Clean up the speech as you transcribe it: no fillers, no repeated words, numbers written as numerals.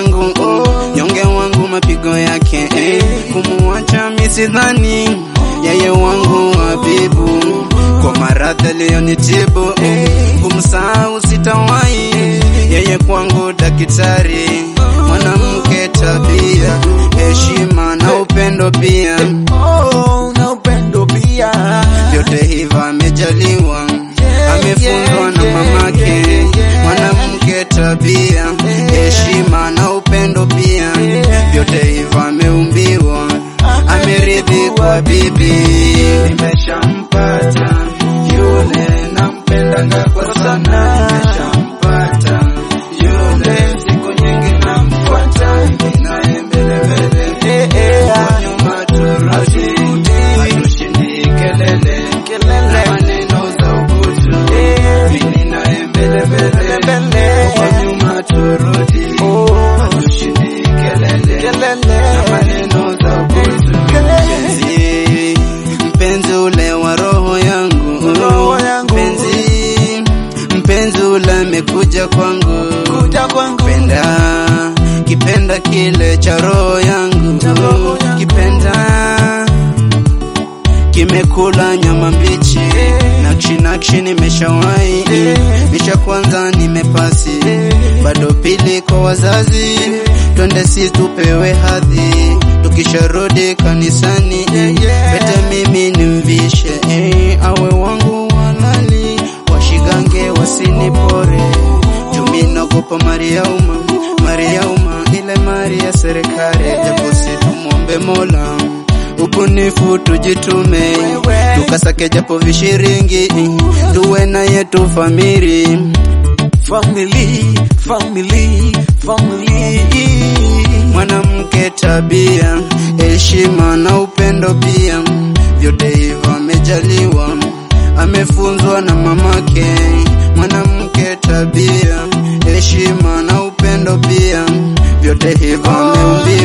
yangu, nyonge wangu mapigo yake, kumuacha misidhani, yeye wangu habibu, kwa maradhi aliyonitibu, kumsahau sitawai, yeye kwangu daktari, mwanamke tabia, heshima na upendo pia, na upendo pia, vyote hivyo amejaliwa, amefunzwa na mamake, mwanamke tabia, heshima na upendo pia, vyote hivyo ameumbiwa, amerithi kwa bibi. Nimeshampata yule nampendanga kwa sana, nimeshampata yule siku nyingi namfuata, naye mbele mbele, kwa nyuma turudi, hatushindi kelele na maneno za ubutu, mimi naye mbele mbele, kwa nyuma turudi, hatushindi kelele na maneno za ubutu. Mpenzi ule wa roho yangu, mpenzi ule amekuja kwangu, kipenda kile cha roho yangu, kipenda kimekula nyama mbichi, nakshi nimeshawai, misha kwanza nimepasi, bado pili kwa wazazi, twende si tupewe hadhi, tukisharudi kanisani, bete mimi nimvishe, awe wangu walali, washigange wasinipore, jumi nagopa Mariauma, ile mari ya serikali, japo situmwombe Mola, ubunifu tujitume, tukasake japo vishiringi, tuwe na yetu family. Mwanamke tabia, heshima na upendo pia, vyote hivyo amejaliwa, amefunzwa na mamake, mwanamke tabia, heshima na upendo pia, vyote hivyo ameumbiwa.